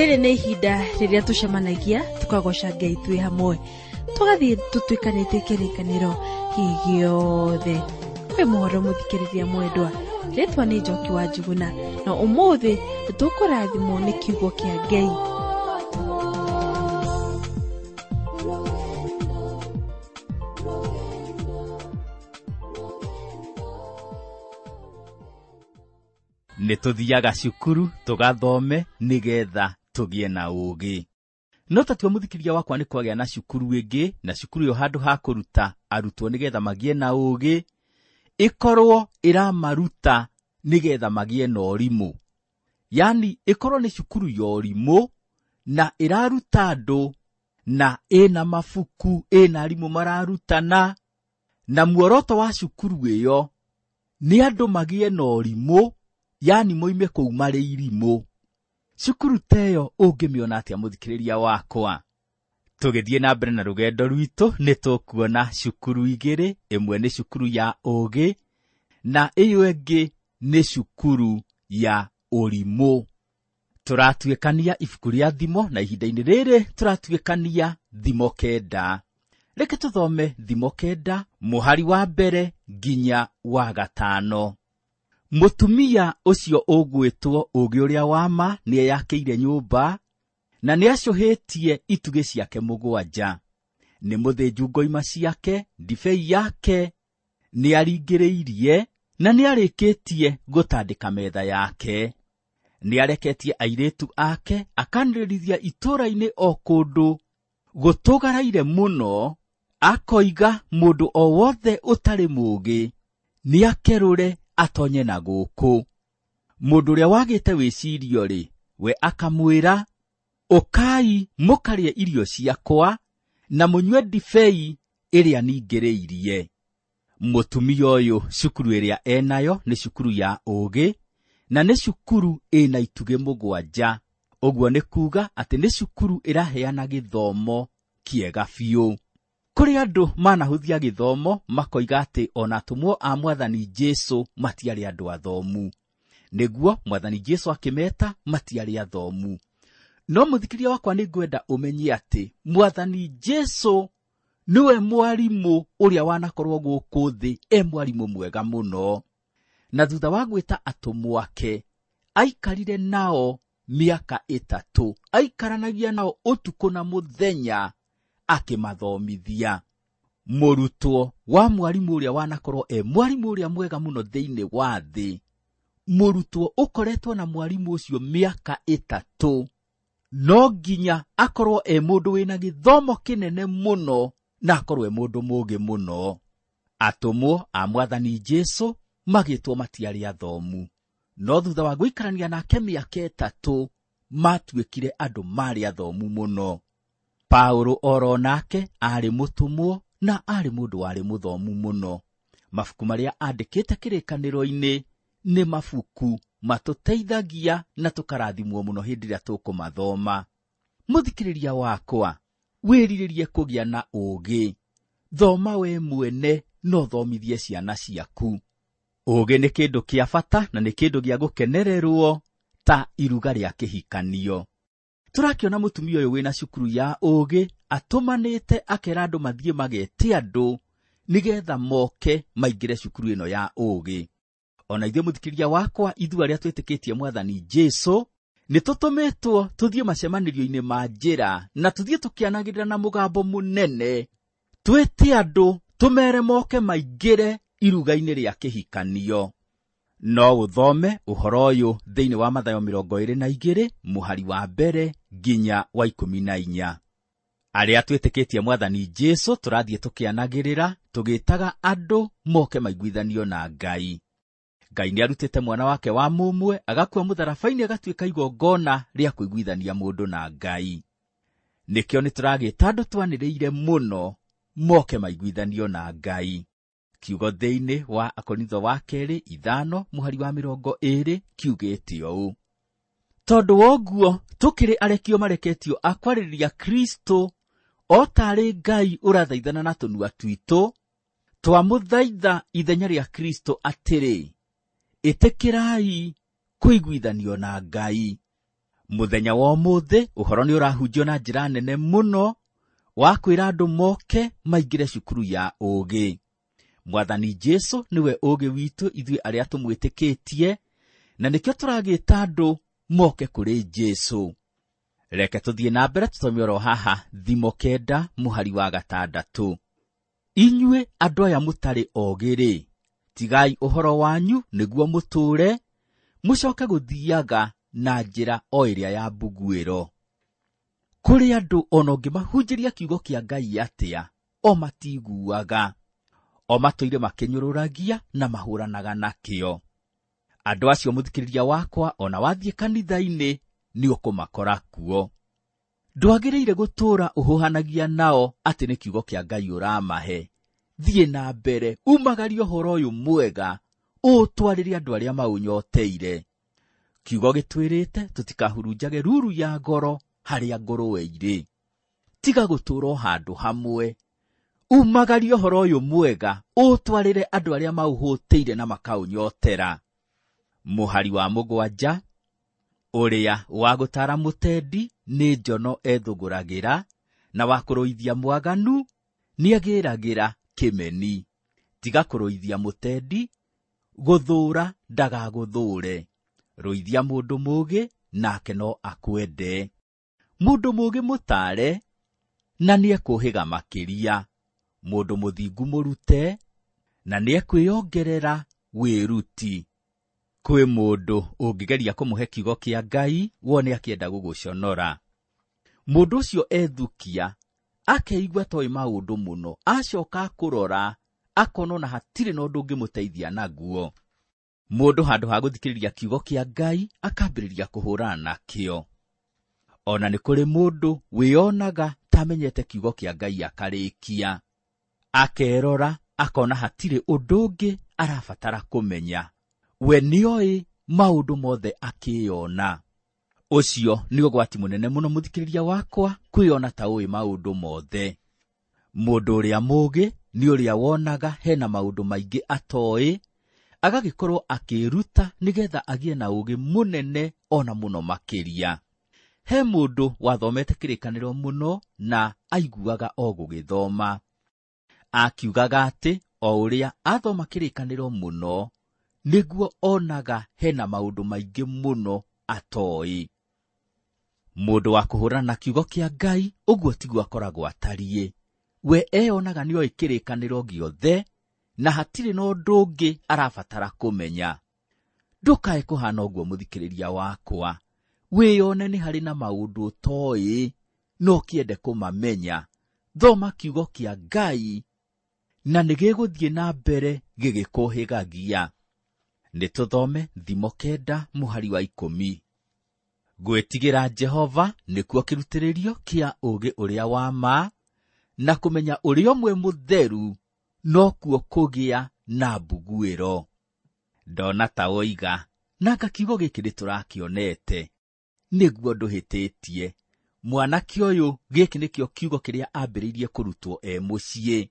rĩrĩ nĩ ihinda rĩrĩa tucemanagia tukagoca Ngai twĩ hamwe, tugathiĩ tutwikanĩte kĩrĩkanĩro gĩothe. Kwĩ mohoro mũthikĩrĩria mwendwa, rĩtwa nĩ Njoki wa Njuguna, na ũmũthĩ tũkũrathimwo nĩ kiugo kĩa Ngai. Nĩtũthiaga cukuru tugathome nigetha tugie na ũũgĩ. No tatua mũthikĩrĩria wakwa nĩ kwagĩa na cukuru ĩngĩ, na cukuru yo handũ ha kũruta arutwo nigetha magie na ũũgĩ, ikorwo iramaruta nigetha magie na ũrimũ. Yani ikorwo nĩ cukuru ya ũrimũ na iraruta andũ na ina mabuku, ina arimũ mararutana, na muoroto wa cukuru ĩyo nĩ andũ magie na ũrimũ, yani moime kũu marĩ irimũ. Cukuru teyo ũngĩmĩona atĩa mũthikĩrĩria wakwa? Tũgĩthiĩ na mbere na rũgendo rwitũ nĩtũkuona cukuru igĩrĩ, ĩmwe nĩ cukuru ya ũũgĩ na ĩyo ĩngĩ nĩ cukuru ya ũrimũ. Tũratuĩkania ibuku rĩa thimo, na ihinda-inĩ rĩrĩ tũratuĩkania thimo 9. Reke tũthome thimo 9 mũhari wa mbere nginya wa 5. Mũtumia ũcio ũgwĩtwo Ũũgĩ ũrĩa wa ma nĩeyakĩire nyũmba na nĩacũhĩtie itugĩ ciake 7. Nĩ mũthĩnju ngoima ciake, ndibei yake nĩaringĩrĩirie na nĩarĩkĩtie gũtandĩka metha yake. Nĩareketie airĩtu ake akanĩrĩrithia itũũra-inĩ o kũndũ gũtũgaraire mũno, akoiga mũndũ o wothe ũtarĩ mũũgĩ nĩakerũre atonye na gũkũ. Mũndũ ũrĩa wagĩte wĩcirio-rĩ, we akamwĩra, ũkai mũkarĩe irio ciakwa na mũnyue ndibei ĩrĩa ningĩrĩirie. Mũtumia ũyũ cukuru ĩrĩa enayo nĩ cukuru ya ũũgĩ na nĩ cukuru ĩna itugĩ 7. Ũguo nĩ kuuga atĩ nĩ cukuru ĩraheana gĩthomo kĩega biũ. Kũrĩ andũ manahũthia gĩthomo makoiga atĩ ona atũmwo a Mwathani Jesũ matiarĩ andũ athomu. Nĩguo Mwathani Jesũ akĩmeta matiarĩ athomu. No mũthikĩrĩria wakwa nĩngwenda ũmenye atĩ Mwathani Jesũ niwe mwarimũ ũrĩa wanakorwo gũkũ thĩ, mwarimũ mwega mũno. Na thutha wa gwĩta atũmwo ake, aikarire nao mĩaka 3, aikaranagia nao ũtukũ na mũthenya akĩmathomithia. Mũrutwo wa mwarimũ ũrĩa wanakorwo mwarimũ ũrĩa mwega mũno thĩinĩ wa thĩ, mũrutwo ũkoretwo na mwarimũ ũcio mĩaka 3, no nginya akorwo mũndũ wĩna gĩthomo kĩnene mũno na akorwo mũndũ mũũgĩ mũno. Atũmwo a Mwathani Jesũ magĩtwo matiarĩ athomu, no thutha wa gũikarania nake mĩaka 3 matuĩkire andũ marĩ athomu mũno. Paulo oro nake arĩ mũtũmwo na arĩ mũndũ warĩ mũthomu mũno. Mabuku marĩa andĩkĩte kĩrĩkanĩro-inĩ nĩ mabuku matũteithagia na tũkarathimwo mũno hĩndĩ ĩrĩa tũkũmathoma. Mũthikĩrĩria wakwa, wĩrirĩrie kũgĩa na ũũgĩ. Thoma we mwene no thomithie ciana ciaku. Ũũgĩ nĩ kĩndũ kĩa bata na nĩ kĩndũ gĩa gũkenererwo ta iruga rĩa kĩhikanio. Tũrakĩona mũtumia ũyũ wĩna cukuru ya ũũgĩ atũmanĩte akera andũ mathiĩ magete andũ nigetha moke maingĩre cukuru ĩno ya ũũgĩ. Ona ithuĩ mũthikĩrĩria wakwa, ithuĩ arĩa twĩtĩkĩtie Mwathani Jesũ, nĩtũtũmĩtwo tũthiĩ macemanĩrio-inĩ ma njĩra na tũthiĩ tũkĩanagĩrĩra na mũgambo mũnene, twĩte andũ tũmere moke maingĩre iruga-inĩ rĩa kĩhikanio. No ũthome ũhoro ũyũ thĩinĩ wa Mathayo 22 mũhari wa mbere nginya wa 14. Arĩa twĩtĩkĩtie Mwathani Jesũ tũrathiĩ tũkĩanagĩrĩra tũgĩtaga andũ moke maiguithanio na Ngai. Ngai nĩarutĩte mwana wake wa mũmwe agakua mũtharaba-inĩ agatuĩka igongona rĩa kũiguithania mũndũ na Ngai. Nĩkĩo nĩtũragĩta andũ twanĩrĩire mũno moke maiguithanio na Ngai. Kiugo thĩinĩ wa Akorintho wa 2:5 mũhari wa 20 kiugĩte ũũ: tondũ woguo tũkĩrĩ arekio mareketio akwarĩrĩria Kristo, o tarĩ Ngai ũrathaithana na tũnua twitũ, twamũthaitha ithenya rĩa Kristo atĩrĩ, ĩtĩkĩrai kũiguithanio na Ngai. Muthenya wa ũmũthĩ ũhoro nĩ ũrahunjio na njĩra nene mũno wa kwĩra andũ moke maingĩre cukuru ya ũũgĩ. Mwathani Jesũ nĩwe ũũgĩ witũ ithuĩ arĩa tũmwĩtĩkĩtie, na nĩkĩo tũragĩta andũ moke kũrĩ Jesũ. Reke tũthiĩ na mbere tũthome oro haha Thimo 9 mũhari wa 6. Inyuĩ andũ aya mũtarĩ oogĩ-rĩ, tigai ũhoro wanyu nĩguo mũtũũre, mũcoke gũthiaga na njĩra o ĩrĩa ya mbuguĩro. Kũrĩ andũ ona ũngĩmahunjĩria kiugo kĩa Ngai atĩa, o matiguaga, o matũire makĩnyũrũragia na mahũranaga nakĩo. Andũ acio mũthikĩrĩria wakwa, ona wathiĩ kanitha-inĩ nĩ ũkũmakora kuo. Ndwagĩrĩire gũtũũra ũhũhanagia nao atĩ nĩ kiugo kĩa Ngai ũramahe. Thiĩ na mbere umagarie ũhoro ũyũ mwega, ũtwarĩre andũ arĩa maũnyoteire. Kiugo gĩtwĩrĩte tũtikahurunjage ruru ya goro harĩa ngũrũwe irĩ. Tiga gũtũũra handũ hamwe. Umagarie ũhoro ũyũ mwega, ũtwarĩre andũ arĩa maũhũtĩire na makaũnyotera. Mũhari wa 7. Ũrĩa wa gũtara mũtendi nĩ njono ethũgũragĩra, na wa kũrũithia mwaganu nĩagĩragĩra kĩmeni. Tiga kũrũithia mũtendi, gũthũũra ndagagũthũũre. Rũithia mũndũ mũũgĩ, nake no akwende. Mũndũ mũũgĩ mũtare, na nĩekũhĩga makĩria. Mũndũ mũthingu mũrute, na nĩekwĩongerera wĩruti. Kwĩ mũndũ ũngĩgeria kũmũhe kiugo kĩa Ngai, wone akĩenda gũgũconora. Mũndũ ũcio ethukia, akeigua toĩ maũndũ mũno, acoka kũrora, akona na hatirĩ na ũndũ ũngĩmũteithia naguo. Mũndũ handũ ha gũthikĩrĩria kiugo kĩa Ngai, akambĩrĩria kũhũrana nakĩo. Ona nĩ kũrĩ mũndũ wĩonaga tamenyete kiugo kĩa Ngai akarĩkia. Akerora, akona hatirĩ ũndũ ũngĩ arabatara kũmenya. We nĩoĩ maũndũ mothe akĩona. Ũcio nĩ ũgwati mũnene mũno mũthikĩrĩria wakwa, kwĩona ta ũĩ maũndũ mothe. Mũndũ ũrĩa mũũgĩ nĩ ũrĩa wonaga hena maũndũ maingĩ atoĩ, agagĩkorwo akĩruta nĩgetha agĩe na ũũgĩ mũnene ona mũno makĩria. He mũndũ wathomete kĩrĩkanĩro mũno na aiguaga o gũgĩthoma. Akiugaga atĩ o ũrĩa athoma kĩrĩkanĩro mũno, nĩguo onaga hena maũndũ maingĩ mũno atoĩ. Mũndũ wa kũhũrana na kiugo kĩa Ngai, ũguo tiguo akoragwo atariĩ. We eyonaga nĩoĩ kĩrĩkanĩro gĩothe, na hatirĩ na ũndũ ũngĩ arabatara kũmenya. Ndũkae kũhana ũguo mũthikĩrĩria wakwa. Wĩyone nĩ harĩ na maũndũ ũtoĩ, no kĩende kũmamenya. Thoma kiugo kĩa Ngai, na nĩgĩgũthiĩ na mbere gĩgĩkũhĩgagia. Nĩtũthome Thimo 9 mũhari wa 10. Gwĩtigĩra Jehova nĩkuo kĩrutĩrĩrio kĩa ũũgĩ ũrĩa wa ma, na kũmenya ũrĩa ũmwe mũtheru nokuo kũgĩa na mbuguĩro. Ndona ta woiga, nanga kiugo gĩkĩ nĩtũrakĩonete, nĩguo ndũhĩtĩtie. Mwanake ũyũ, gĩkĩ nĩkĩo kiugo kĩrĩa ambĩrĩirie kũrutwo mũciĩ.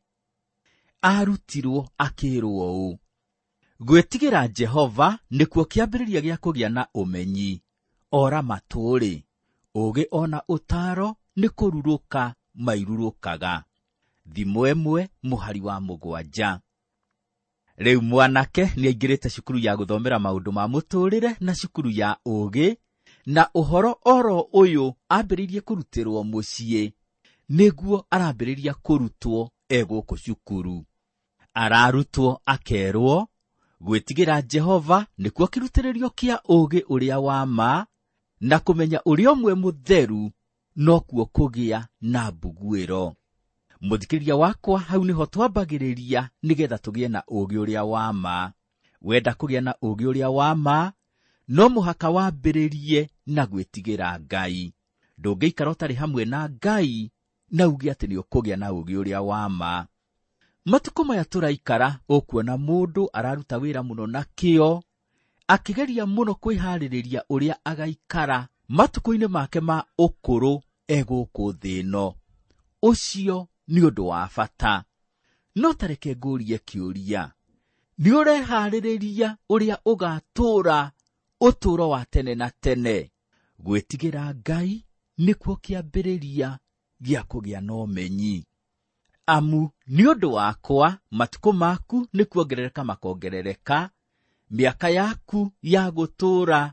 Arutirwo akĩrwo ũũ: gwĩtigĩra Jehova nĩkuo kĩambĩrĩria gĩa kũgĩa na ũmenyi. Ora matũrĩ, ũũgĩ ona ũtaro nĩ kũrurũka mairurũkaga. Thimo 1 mũhari wa 7. Rĩu mwanake nĩaingĩrĩte cukuru ya gũthomera maũndũ ma mũtũrĩre na cukuru ya ũũgĩ, na ũhoro oro ũyũ ambĩrĩirie kũrutĩrwo mũciĩ, nĩguo arambĩrĩria kũrutwo gũkũ cukuru. Ararutwo akerwo gwĩtigĩra Jehova nĩkuo kĩrutĩrĩrio kĩa ũũgĩ ũrĩa wa ma, na kũmenya ũrĩa ũmwe mũtheru nokuo kũgĩa na mbuguĩro. Mũthikĩrĩria wakwa, hau nĩho twambagĩrĩria nĩgetha tũgĩe na ũũgĩ ũrĩa wa ma. Wenda kũgĩa na ũũgĩ ũrĩa wa ma, no mũhaka wambĩrĩrie na gwĩtigĩra Ngai. Ndũngĩikara ũtarĩ hamwe na Ngai na uge atĩ nĩũkũgĩa na ũũgĩ ũrĩa wa ma. Matukũ maya tũraikara, ũkuona mũndũ araruta wĩra mũno na kĩo, akĩgeria mũno kwĩharĩrĩria ũrĩa agaikara matukũ-inĩ make ma ũkũrũ gũkũ thĩ ĩno. Ũcio nĩ ũndũ wa bata. No tareke ngũrie kĩũria: nĩ ũreharĩrĩria ũrĩa ũgatũũra ũtũũro wa tene na tene? Gwĩtigĩra Ngai nĩkuo kĩambĩrĩria gĩa kũgĩa na ũmenyi. Amu nĩ ũndũ wakwa matukũ maku nĩ kuongerereka makongerereka, mĩaka yaku ya gũtũũra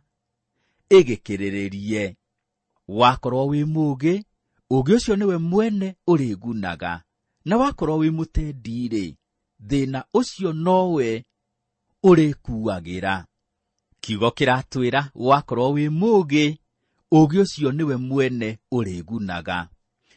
ĩgĩkĩrĩrĩrie. Wakorwo wĩ mũũgĩ, ũũgĩ ũcio nĩwe mwene ũrĩgunaga, na wakorwo wĩ mũtendi-rĩ, thĩna ũcio nowe ũrĩkuagĩra. Kiugo kĩratwĩra wakorwo wĩ mũũgĩ, ũũgĩ ũcio nĩwe mwene ũrĩgunaga.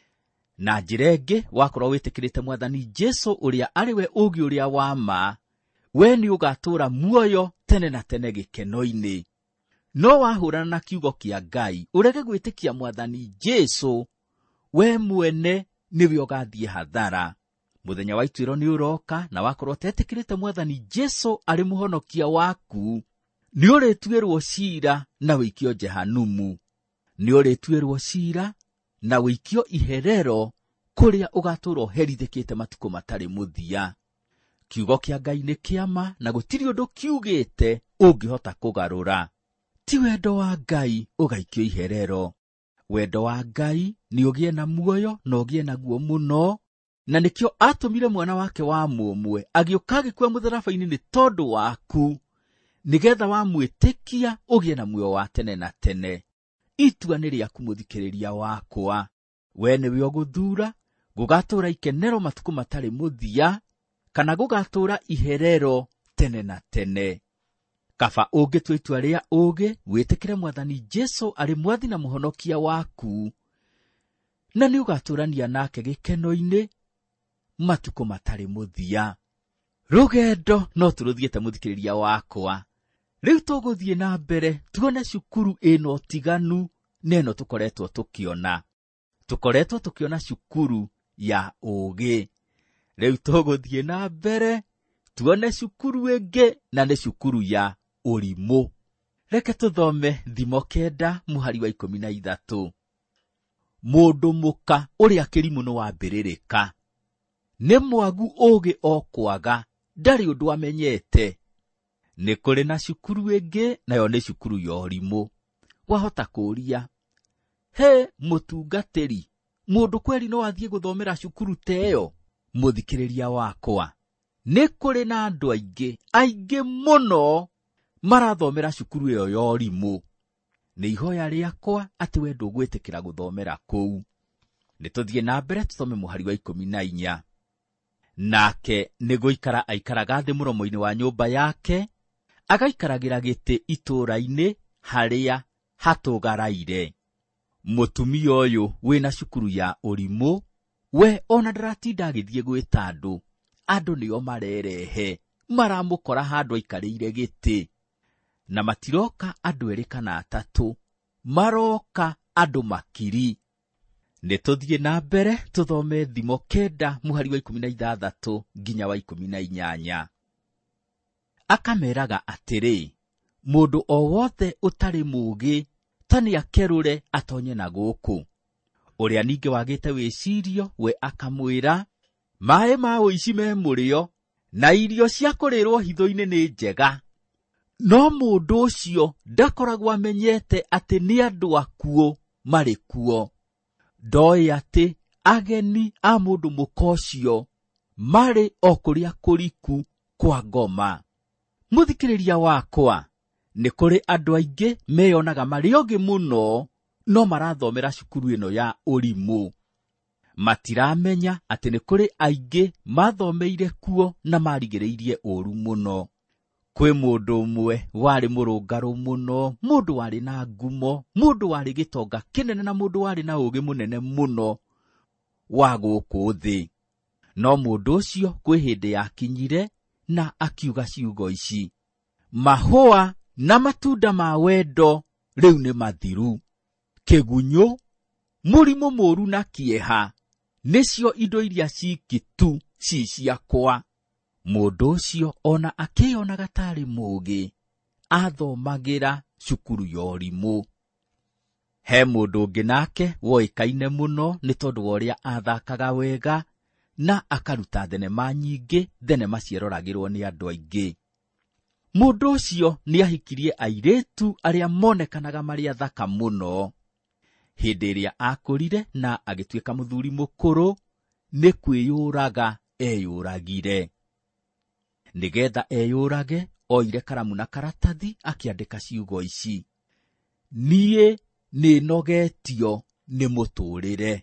Na njĩra ĩngĩ, wakorwo wĩtĩkĩrĩte Mwathani Jesũ ũrĩa arĩ we ũũgĩ ũrĩa wa ma, we nĩ ũgatũũra muoyo tene na tene gĩkeno-inĩ. No wahũrana na kiugo kĩa Ngai, ũrege gwĩtĩkia Mwathani Jesũ, we mwene nĩwe ũgathiĩ hathara. Mũthenya wa ituĩro nĩ ũroka, na wakorwo tetĩkĩrĩte Mwathani Jesũ arĩ mũhonokia waku, nĩ ũrĩtuĩrwo ciira na wĩikio Jehanumu. Nĩ ũrĩtuĩrwo ciira na wĩikio iherero, kũrĩa ũgatũũra ũherithĩkĩte matukũ matarĩ mũthia. Kiugo kĩa Ngai nĩ kĩama, na gũtirĩ ũndũ kiugĩte ũngĩhota kũgarũra. Ti wendo wa Ngai ũgaikio iherero. Wendo wa Ngai nĩ ũgĩe na muoyo na ũgĩe naguo mũno, na nĩkĩo atũmire mwana wake wa mũmwe agĩũka agĩkua mũtharaba-inĩ nĩ tondũ waku, nĩgetha wamwĩtĩkia ũgĩe na muoyo wa tene na tene. Itua nĩ rĩaku mũthikĩrĩria wakwa. We nĩwe ũgũthuura, gũgatũũra ikenero matukũ matarĩ mũthia, kana gũgatũũra iherero tene na tene. Kaba ũngĩtua itua rĩa ũũgĩ, wĩtĩkĩre Mwathani Jesũ arĩ mwathi na mũhonokia waku, na nĩ ũgatũũrania nake gĩkeno-inĩ matukũ matarĩ mũthia. Rũgendo no tũrũthiĩte mũthikĩrĩria wakwa. Rĩu tũgũthiĩ na mbere tuone cukuru ĩno tiganu neno tũkoretwo tũkĩona. Tũkoretwo tũkĩona cukuru ya ũũgĩ. Rĩu tũgũthiĩ na mbere tuone cukuru ĩngĩ, na nĩ cukuru ya ũrimũ. Reke tũthome Thimo 9 mũhari wa 13. Mũndũ mũka ũrĩa kĩrimũ nĩ wambĩrĩrĩka, nĩ mwagu ũũgĩ o kwaga, ndarĩ ũndũ amenyete. Nĩ kũrĩ na cukuru ĩngĩ, nayo nĩ cukuru ya ũrimũ. Wahota kũũria, he mũtungatĩri, mũndũ kweri no athiĩ gũthomera cukuru ta ĩyo? Mũthikĩrĩria wakwa, nĩ kũrĩ na andũ aingĩ mũno marathomera cukuru ĩyo ya ũrimũ. Nĩ ihoya rĩakwa atĩ we ndũgwĩtĩkĩra gũthomera kũu. Nĩtũthiĩ na mbere tũthome mũhari wa 14. Nake nĩ gũikara aikaraga thĩ mũromo-inĩ wa nyũmba yake, agaikaragĩra gĩtĩ itũũra-inĩ harĩa hatũgaraire. Mũtumia ũyũ wĩna cukuru ya ũrimũ, we ona ndaratinda agĩthiĩ gwĩta andũ. Andũ nĩo marerehe, maramũkora handũ aikarĩire gĩtĩ. Na matiroka andũ 2 kana 3, maroka andũ makiri. Nĩtũthiĩ na mbere tũthome Thimo 9 mũhari wa 16 nginya wa 18. Akameraga atĩrĩ, mũndũ o wothe ũtarĩ mũũgĩ ta nĩakerũre atonye na gũkũ. Ũrĩa ningĩ wagĩte wĩcirio, we akamwĩra, maaĩ ma ũici me mũrĩo, na irio cia kũrĩrwo hitho-inĩ nĩ njega. No mũndũ ũcio ndakoragwo amenyete atĩ nĩ andũ akuo marĩ kuo. Ndoĩ atĩ ageni a mũndũ mũka ũcio marĩ o kũrĩa kũriku kwa ngoma. Mũthikĩrĩria wakwa, nĩ kũrĩ andũ aingĩ meyonaga marĩ ogĩ mũno, no marathomera cukuru ĩno ya ũrimũ. Matiramenya atĩ nĩ kũrĩ aingĩ mathomeire kuo na marigĩrĩirie ũũru mũno. Kwĩ mũndũ ũmwe warĩ mũrũngarũ mũno, mũndũ warĩ na ngumo, mũndũ warĩ gĩtonga kĩnene, na mũndũ warĩ na ũũgĩ mũnene mũno wa gũkũ thĩ. No mũndũ ũcio kwĩ hĩndĩ yakinyire na akiuga ciugo ici: mahũa na matunda ma wendo rĩu nĩ mathiru. Kĩgunyũ, mũrimũ mũũru na kĩeha nĩcio indo iria cikitu ci ciakwa. Mũndũ ũcio ona akĩonaga tarĩ mũũgĩ, athomagĩra cukuru ya ũrimũ. He mũndũ ũngĩ nake woĩkaine mũno nĩ tondũ wa ũrĩa athakaga wega na akaruta thenema nyingĩ, thenema ciĩroragĩrwo nĩ andũ aingĩ. Mũndũ ũcio nĩahikirie airĩtu arĩa monekanaga marĩ athaka mũno. Hĩndĩ ĩrĩa akũrire na agĩtuĩka mũthuri mũkũrũ, nĩ kwĩyũraga eyũragire. Nĩgetha eyũrage, oire karamu na karatathi akĩandĩka ciugo ici: niĩ nĩnogetio nĩ mũtũũrĩre.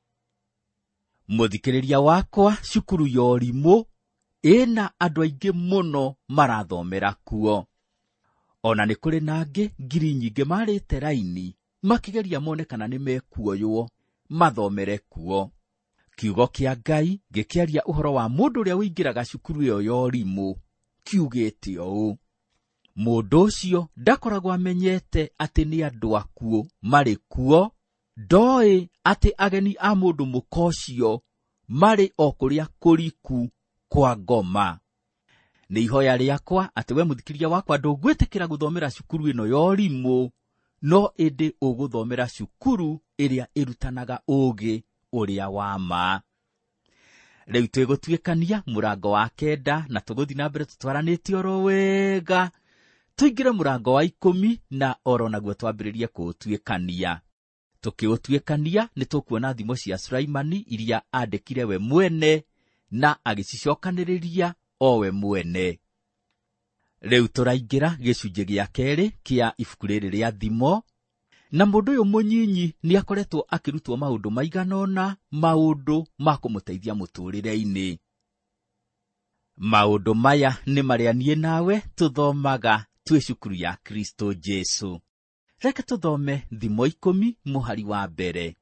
Mũthikĩrĩria wakwa, cukuru ya ũrimũ ĩna andũ aingĩ mũno marathomera kuo. Ona nĩ kũrĩ na angĩ ngiri nyingĩ marĩte raini makĩgeria mone kana nĩ mekuoywo mathomere kuo. Kiugo kĩa Ngai gĩkĩaria ũhoro wa mũndũ ũrĩa ũingĩraga cukuru ĩyo ya ũrimũ kiugĩte ũũ: mũndũ ũcio ndakoragwo amenyete atĩ nĩ andũ akuo marĩ kuo, ndoĩ atĩ ageni a mũndũ mũka ũcio marĩ o kũrĩa kũriku kwa ngoma. Nĩ ihoya rĩakwa atĩ we mũthikĩrĩria wakwa ndũgwĩtĩkĩra gũthomera cukuru ĩno ya ũrimũ, no ĩndĩ ũgũthomera cukuru ĩrĩa ĩrutanaga ũũgĩ ũrĩa wa ma. Rĩu twĩgũtuĩkania mũrango wa 9 na tũgũthiĩ na mbere tũtwaranĩte oro wega tũingĩre mũrango wa 10 na oro naguo twambĩrĩrie kũũtuĩkania. Tũkĩũtuĩkania nĩ tũkuona thimo cia Sulaimani iria andĩkire we mwene na agĩcicokanĩrĩria o we mwene. Rĩu tũraingĩra gĩcunjĩ gĩa 2 kĩa ibuku rĩrĩ rĩa thimo, na mũndũ ũyũ mũnyinyi nĩakoretwo akĩrutwo maũndũ maiganona, maũndũ ma kũmũteithia mũtũũrĩre-inĩ. Maũndũ maya nĩ marĩa niĩ nawe tũthomaga twĩ cukuru ya Kristo Jesu. Reke tũthome thimo 10 mũhari wa mbere.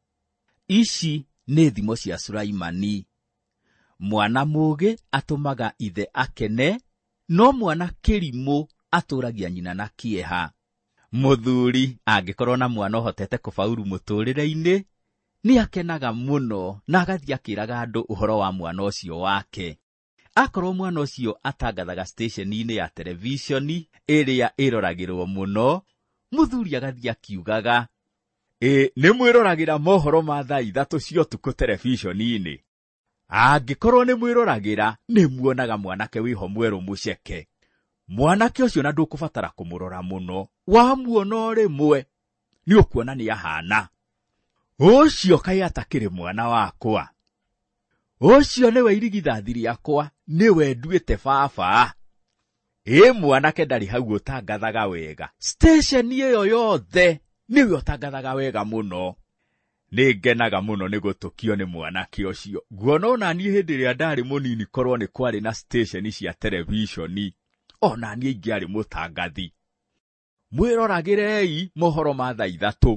Ici nĩ thimo cia Sulaimani. Mwana mũũgĩ atũmaga ithe akene, no mwana kĩrimũ atũragia nyina na kĩeha. Mũthuri angĩkorwo na mwana ũhotete kũbauru mũtũũrĩre-inĩ, nĩakenaga mũno na agathiĩ akĩraga andũ ũhoro wa mwana ũcio wake. Akorwo mwana ũcio atangathaga station-inĩ ya televisioni ĩrĩa ĩroragĩrwo mũno, mũthuri agathiĩ akiugaga, nĩ mwĩroragĩra mohoro ma thaa 3 cia ũtukũ televisioni-inĩ. Angĩkorwo nĩ mwĩroragĩra, nĩ muonaga mwanake wĩho mwerũ mũceke. Mwanake ũcio na ndũkũbatara kũmũrora mũno, wamuona o rĩmwe nĩ ũkuona nĩ ahana. Ũcio kaĩ atakĩrĩ mwana wakwa. Ũcio nĩwe irigithathi rĩakwa, nĩwe nduĩte baba. Mwanake ndarĩ hau ũtangathaga wega. Station ĩyo yothe nĩwe ũtangathaga wega mũno. Nĩngenaga mũno nĩ gũtũkio nĩ mwanake ũcio. Nguona ona niĩ hĩndĩ ĩrĩa ndarĩ mũnini korwo nĩ kwarĩ na station cia televisioni, ona niĩ ingĩarĩ mũtangathi. Mwĩroragĩrei mohoro ma thaa 3.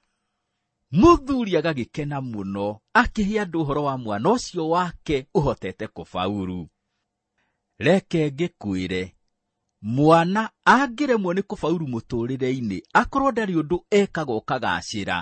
Mũthuri agagĩkena mũno akĩhe andũ ũhoro wa mwana ũcio wake ũhotete kũbauru. Reke ngĩkwĩre, mwana angĩremwo nĩ kũbauru mũtũũrĩre-inĩ, akorwo ndarĩ ũndũ ekaga ũkagacĩra,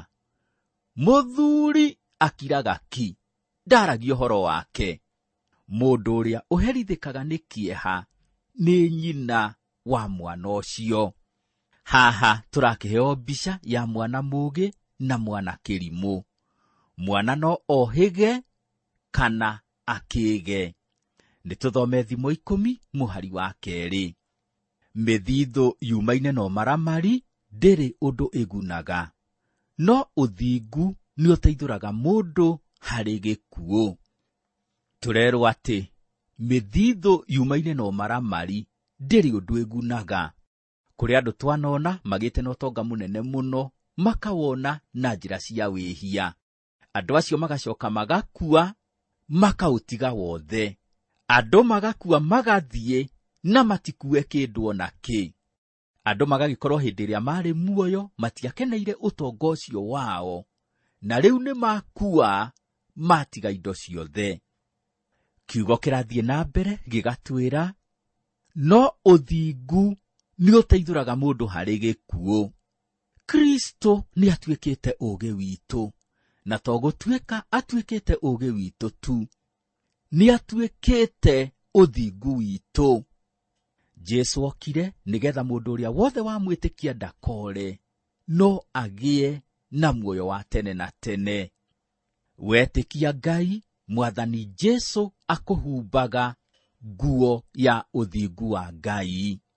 mũthuri akiraga ki, ndaragia ũhoro wake. Mũndũ ũrĩa ũherithĩkaga nĩ kĩeha nĩ nyina wa mwana ũcio. Haha tũrakĩheo mbica ya mwana mũũgĩ na mwana kĩrimũ. Mwana no ohĩge kana akĩĩge. Nĩtũthome thimo 10 mũhari wa 2. Mĩthithũ yumaine no maramari ndĩrĩ ũndũ ĩgunaga, no ũthingu nĩ ũteithũraga mũndũ harĩ gĩkuũ. Tũrerwo atĩ mĩthithũ yumaine no maramari ndĩrĩ ũndũ ĩgunaga. Kũrĩ andũ twanona magĩte na ũtonga mũnene mũno, makawona na njĩra cia wĩhia. Andũ acio magacoka magakua, makaũtiga wothe. Andũ magakua magathiĩ na matikue kĩndũ ona kĩ. Andũ magagĩkorwo hĩndĩ ĩrĩa marĩ muoyo matiakeneire ũtonga ũcio wao, na rĩu nĩ makua matiga indo ciothe. Kiugo kĩrathiĩ na mbere gĩgatwĩra, no ũthingu nĩ ũteithũraga mũndũ harĩ gĩkuũ. Kristo nĩ atuĩkĩte ũũgĩ witũ, na to gũtuĩka atuĩkĩte ũũgĩ witũ tu, nĩ atuĩkĩte ũthingu witũ. Jesu okire nĩgetha mũndũ ũrĩa wothe wamwĩtĩkia ndakore, no agĩe na muoyo wa tene na tene. Wetĩkia Ngai, Mwathani Jesu akũhumbaga nguo ya ũthingu wa Ngai.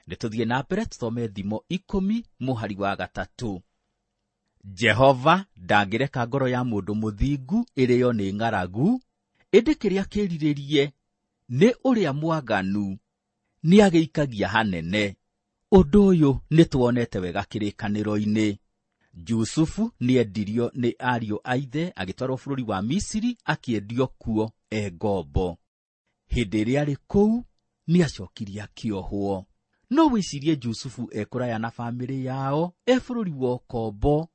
Nĩtũthiĩ na mbere tũthome thimo 10 mũhari wa 3. Jehova ndangĩreka ngoro ya mũndũ mũthingu ĩrĩo nĩ ng'aragu, ĩndĩ kĩrĩa kĩrirĩrie nĩ ũrĩa mwaganu nĩagĩikagia hanene. Ũndũ ũyũ nĩtuonete wega kĩrĩkanĩro-inĩ. Jusufu nĩendirio nĩ ariũ a ithe agĩtwarwo bũrũri wa Misiri, akĩendio kuo ngombo. Hĩndĩ ĩrĩa arĩ kũu nĩacokirie akĩohwo. No wĩcirie Jusufu ekũraya na bamĩrĩ yao bũrũri wa ũkombo,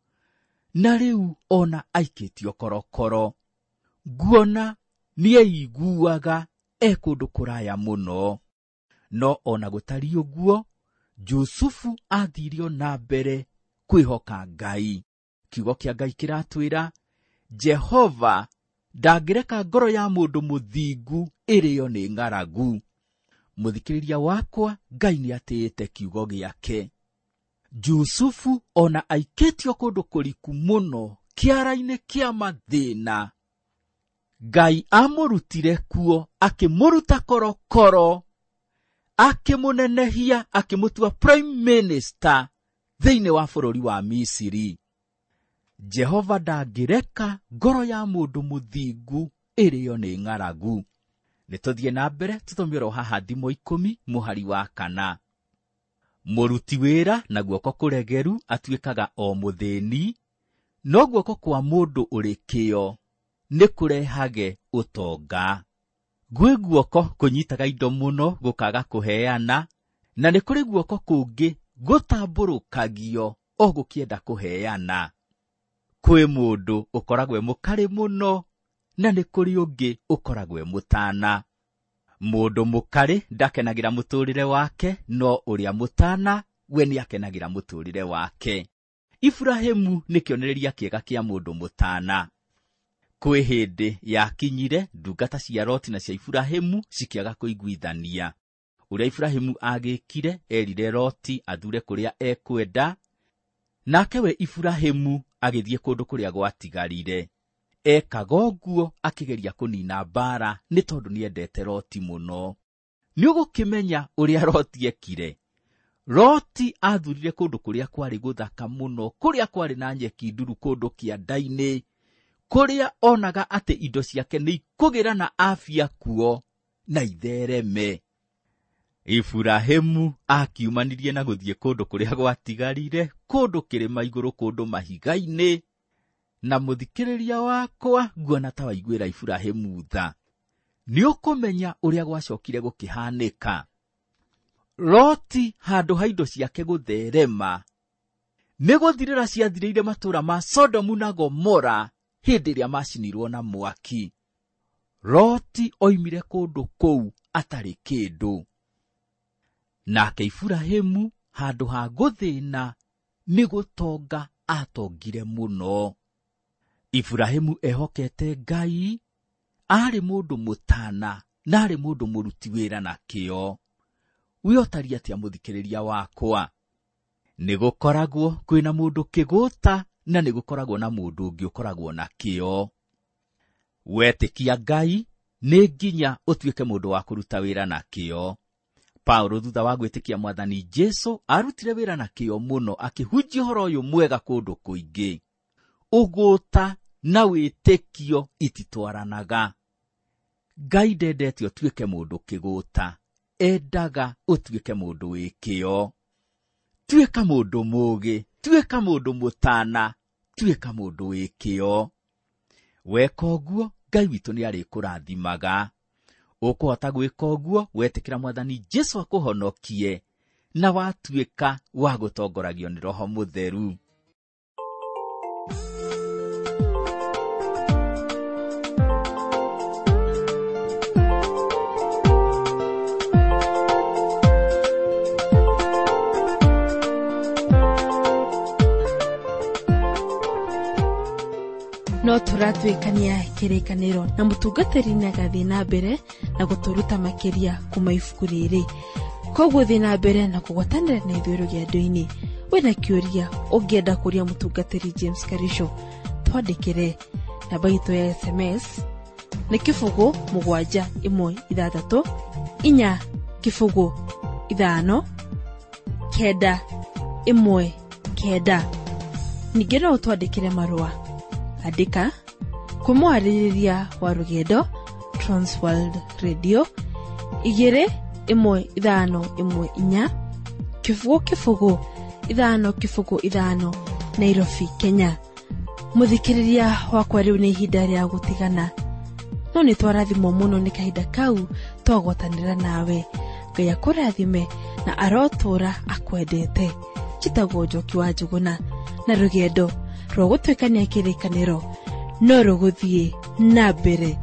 na rĩu ona aikĩtio korokoro. Nguona nĩeiguaga kũndũ kũraya mũno. No ona gũtari ũguo, Jusufu athirio na mbere kwĩhoka Ngai. Kiugo kĩa Ngai kĩratwĩra, Jehova ndangĩreka ngoro ya mũndũ mũthingu ĩrĩo nĩ ng'aragu. Mũthikĩrĩria wakwa, Ngai nĩatĩĩte kiugo gĩake. Jusufu ona aikĩtio kũndũ kũriku mũno, kĩara-inĩ kĩa mathĩna, Ngai amũrutire kuo, akĩmũruta korokoro, akĩmũnenehia, akĩmũtua prime minister thĩinĩ wa bũrũri wa Misiri. Jehova ndangĩreka ngoro ya mũndũ mũthingu ĩrĩo nĩ ng'aragu. Nĩtũthiĩ na mbere tũthome oro haha thimo 10 mũhari wa 4. Mũruti wĩra na guoko kũregeru atuĩkaga o mũthĩni, no guoko kwa mũndũ ũrĩ kĩo nĩ kũrehage ũtonga. Gwĩ guoko kũnyitaga indo mũno gũkaga kũheana, na nĩ kũrĩ guoko kũngĩ gũtambũrũkagio o gũkĩenda kũheana. Kwĩ mũndũ ũkoragwo mũkarĩ mũno, na nĩ kũrĩ ũngĩ ũkoragwo mũtana. Mũndũ mũkarĩ ndakenagĩra mũtũrĩre wake, no ũrĩa mũtana we nĩakenagĩra mũtũrĩre wake. Iburahĩmu nĩ kĩonereria kĩega kĩa mũndũ mũtana. Kwĩ hĩndĩ yakinyire ndungata cia Loti na cia Iburahĩmu cikĩaga kũiguithania. Ũrĩa Iburahĩmu agĩkire, erire Loti athure kũrĩa ekwenda, nake we Iburahĩmu agĩthiĩ kũndũ kũrĩa gwatigarire. Ekaga ũguo akĩgeria kũnina mbara, nĩ tondũ nĩendete Loti mũno. Nĩũgũkĩmenya ũrĩa Loti ekire. Loti athurire kũndũ kũrĩa kwarĩ gũthaka mũno, kũrĩa kwarĩ na nyeki nduru, kũndũ kĩanda-inĩ, kũrĩa onaga atĩ indo ciake nĩ ikũgĩra na afya kuo na ithereme. Iburahĩmu akiumanirie na gũthiĩ kũndũ kũrĩa gwatigarire, kũndũ kĩrĩma igũrũ, kũndũ mahiga-inĩ. Na mũthikĩrĩria wakwa, nguona ta waiguĩra Iburahĩmu tha. Nĩũkũmenya ũrĩa gwacokire gũkĩhanĩka. Loti handũ ha indo ciake gũtherema, nĩ gũthirĩra ciathirĩire matũũra ma Sodomu na Gomora hĩndĩ ĩrĩa macinirwo na mwaki. Loti oimire kũndũ kũu atarĩ kĩndũ. Nake Iburahĩmu handũ ha gũthĩna, nĩ gũtonga atongire mũno. Iburahĩmu ehokete Ngai, arĩ mũndũ mũtana na arĩ mũndũ mũruti wĩra na kĩo. Wĩotaria atĩa mũthikĩrĩria wakwa? Nĩ gũkoragwo kwĩna mũndũ kĩgũta, na nĩ gũkoragwo na mũndũ ũngĩ ũkoragwo na kĩo. Wetĩkia Ngai nĩ nginya ũtuĩke mũndũ wa kũruta wĩra na kĩo. Paulo thutha wa gwĩtĩkia Mwathani Jesũ arutire wĩra na kĩo mũno, akĩhunjia ũhoro ũyũ mwega kũndũ kũingĩ. Ũgũta na wĩtĩkio ititwaranaga. Ngai ndendete ũtuĩke mũndũ kĩgũta, endaga ũtuĩke mũndũ wĩ kĩo. Tuĩka mũndũ mũũgĩ, tuĩka mũndũ mũtana, tuĩka mũndũ wĩ kĩo. Weka ũguo, Ngai witũ nĩarĩkũrathimaga. Ũkũhota gwĩka ũguo wetĩkĩra Mwathani Jesũ akũhonokie, na watuĩka wa gũtongoragio nĩ Roho Mũtheru. No tũratuĩkania kĩrĩkanĩro na mũtungatĩri na gathiĩ na mbere na gũtũruta makĩria kuma ibuku rĩrĩ. Koguo thiĩ na mbere na kũgwatanĩra na ithuĩ rũgendo-inĩ. Wĩna kĩũria ũngĩenda kũria mũtungatĩri James Karisho, twandĩkĩre. Namba itũ ya SMS nĩ 716 4 5 5 919. Ningĩ no ũtwandĩkĩre marũa. Andĩka kũmwarĩrĩria wa rũgendo Transworld Radio 21514 Kifugo 505 Nairobi, Kenya. Mũthikĩrĩria wakwa rĩu nĩ ihinda rĩa gũtigana. No nĩ twarathimwo mũno nĩ kahinda kau twagwatanĩra nawe. Ngai akũrathime na arotũra akwendete. Njĩtagwo Njoki wa Njũgũna, na rũgendo rwa gũtuĩkania kĩrĩkanĩro no rũgũthiĩ na mbere